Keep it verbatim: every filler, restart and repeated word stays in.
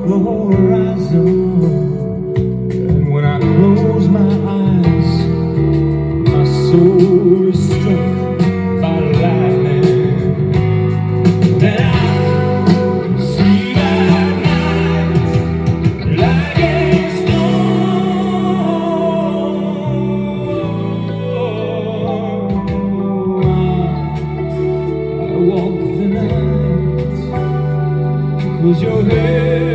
the horizon, and when I close my eyes, my soul is struck by lightning. Then I sleep at night like a stone. I walk the night, 'cause your head